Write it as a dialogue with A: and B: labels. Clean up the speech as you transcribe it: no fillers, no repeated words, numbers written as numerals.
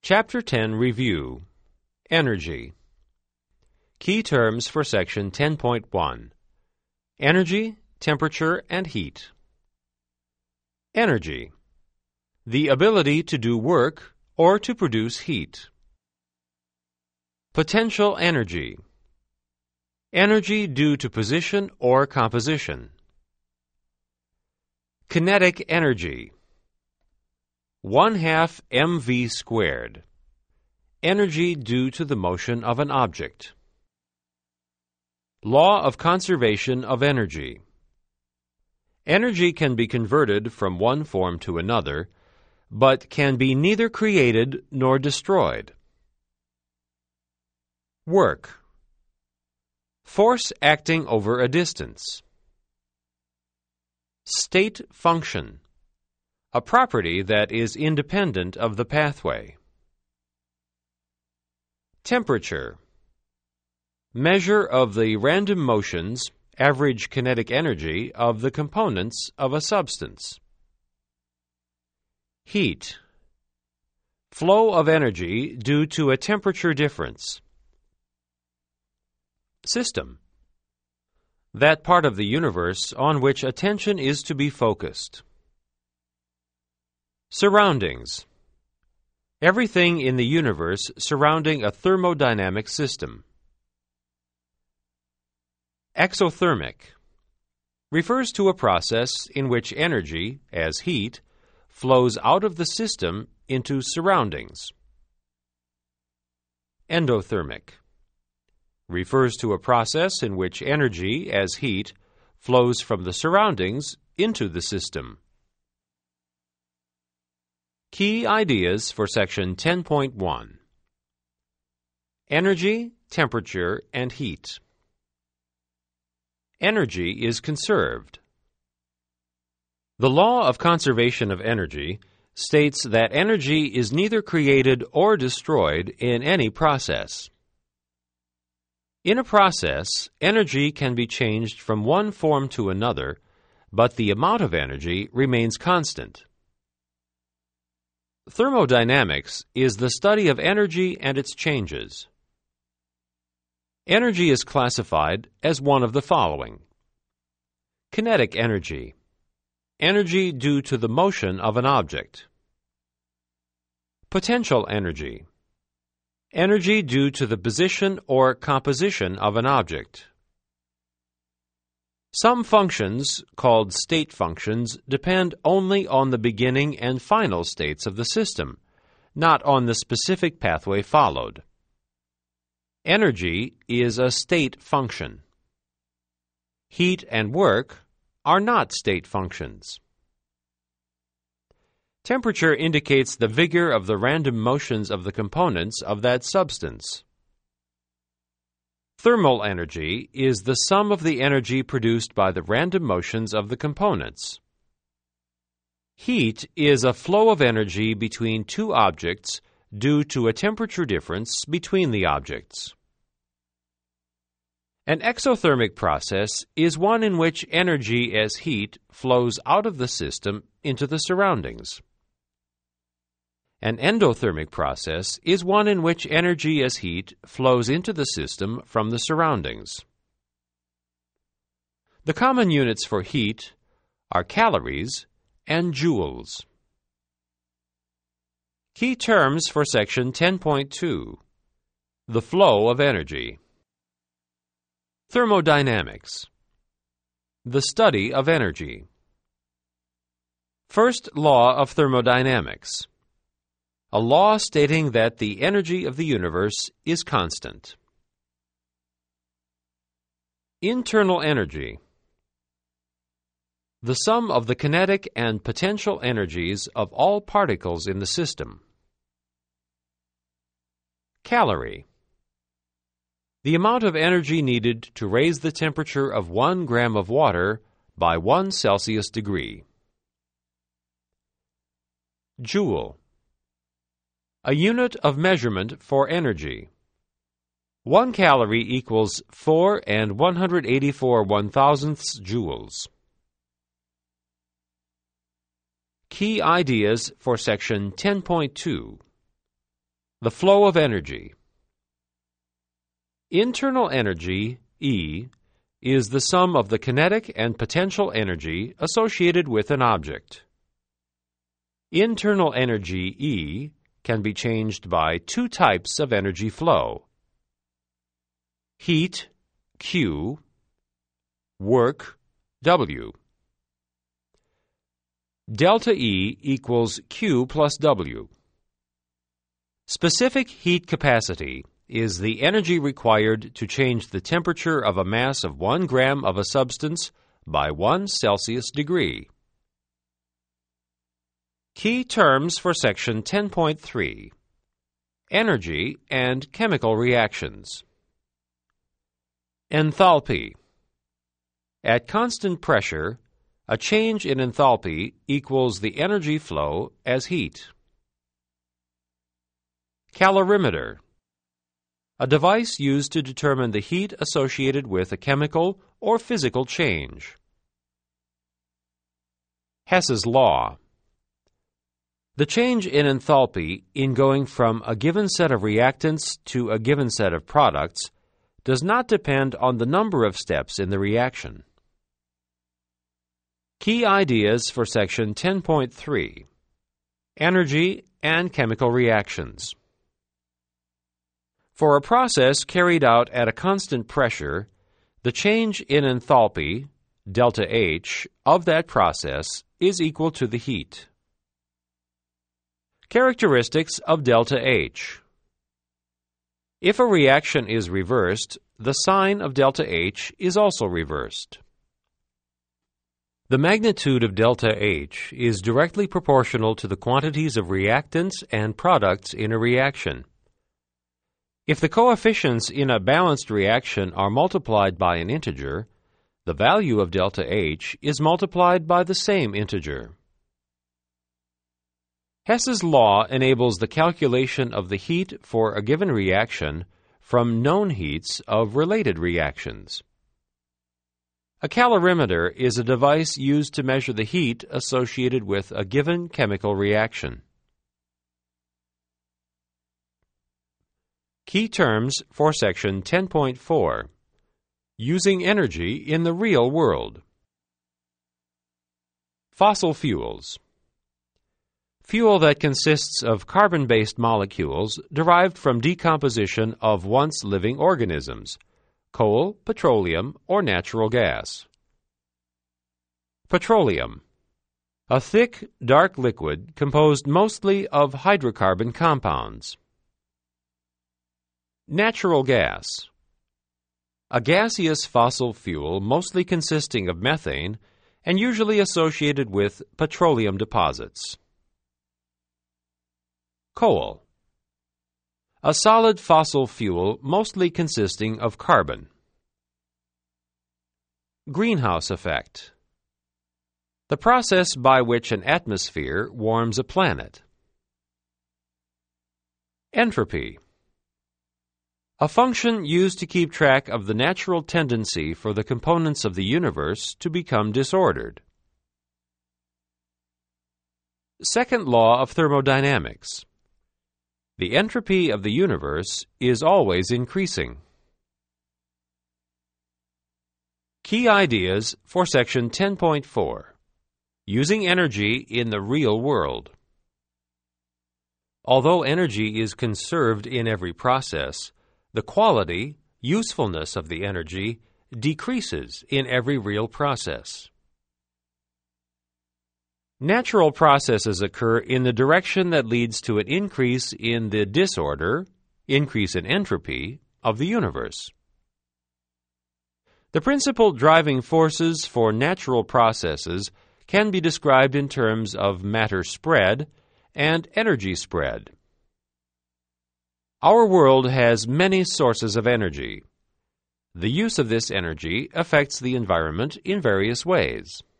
A: Chapter 10 Review Energy. Key terms for Section 10.1. Energy, temperature, and heat. Energy. The ability to do work or to produce heat. Potential energy. Energy due to position or composition. Kinetic energy. 1/2 mv squared. Energy due to the motion of an object. Law of conservation of energy. Energy can be converted from one form to another, but can be neither created nor destroyed. Work. Force acting over a distance. State function. A property that is independent of the pathway. Temperature. Measure of the random motions, average kinetic energy of the components of a substance. Heat. Flow of energy due to a temperature difference. System. That part of the universe on which attention is to be focused. Surroundings. Everything in the universe surrounding a thermodynamic system. Exothermic. Refers to a process in which energy, as heat, flows out of the system into surroundings. Endothermic. Refers to a process in which energy, as heat, flows from the surroundings into the system. Key ideas for Section 10.1. Energy, temperature, and heat. Energy is conserved. The law of conservation of energy states that energy is neither created or destroyed in any process. In a process, energy can be changed from one form to another, but the amount of energy remains constant. Thermodynamics is the study of energy and its changes. Energy is classified as one of the following. Kinetic energy. Energy due to the motion of an object. Potential energy. Energy due to the position or composition of an object. Some functions, called state functions, depend only on the beginning and final states of the system, not on the specific pathway followed. Energy is a state function. Heat and work are not state functions. Temperature indicates the vigor of the random motions of the components of that substance. Thermal energy is the sum of the energy produced by the random motions of the components. Heat is a flow of energy between two objects due to a temperature difference between the objects. An exothermic process is one in which energy as heat flows out of the system into the surroundings. An endothermic process is one in which energy as heat flows into the system from the surroundings. The common units for heat are calories and joules. Key terms for Section 10.2. The flow of energy. Thermodynamics. The study of energy. First law of thermodynamics. A law stating that the energy of the universe is constant. Internal energy. The sum of the kinetic and potential energies of all particles in the system. Calorie. The amount of energy needed to raise the temperature of 1 gram of water by 1 Celsius degree. Joule. A unit of measurement for energy. 1 calorie equals 4 and 184 one-thousandths joules. Key ideas for Section 10.2. The flow of energy. Internal energy, E, is the sum of the kinetic and potential energy associated with an object. Internal energy, E, can be changed by two types of energy flow: heat, Q, work, W. Delta E equals Q plus W. Specific heat capacity is the energy required to change the temperature of a mass of 1 gram of a substance by 1 Celsius degree. Key terms for Section 10.3: Energy and chemical reactions. Enthalpy. At constant pressure, a change in enthalpy equals the energy flow as heat. Calorimeter. A device used to determine the heat associated with a chemical or physical change. Hess's law. The change in enthalpy in going from a given set of reactants to a given set of products does not depend on the number of steps in the reaction. Key ideas for Section 10.3: Energy and chemical reactions. For a process carried out at a constant pressure, the change in enthalpy, delta H, of that process is equal to the heat. Characteristics of delta H. If a reaction is reversed, the sign of delta H is also reversed. The magnitude of delta H is directly proportional to the quantities of reactants and products in a reaction. If the coefficients in a balanced reaction are multiplied by an integer, the value of delta H is multiplied by the same integer. Hess's law enables the calculation of the heat for a given reaction from known heats of related reactions. A calorimeter is a device used to measure the heat associated with a given chemical reaction. Key terms for Section 10.4: Using energy in the real world. Fossil fuels. Fuel that consists of carbon-based molecules derived from decomposition of once living organisms: coal, petroleum, or natural gas. Petroleum. A thick, dark liquid composed mostly of hydrocarbon compounds. Natural gas. A gaseous fossil fuel mostly consisting of methane and usually associated with petroleum deposits. Coal. A solid fossil fuel mostly consisting of carbon. Greenhouse effect. The process by which an atmosphere warms a planet. Entropy. A function used to keep track of the natural tendency for the components of the universe to become disordered. Second law of thermodynamics. The entropy of the universe is always increasing. Key ideas for Section 10.4: Using energy in the real world. Although energy is conserved in every process, the quality, usefulness of the energy decreases in every real process. Natural processes occur in the direction that leads to an increase in the disorder, increase in entropy, of the universe. The principal driving forces for natural processes can be described in terms of matter spread and energy spread. Our world has many sources of energy. The use of this energy affects the environment in various ways.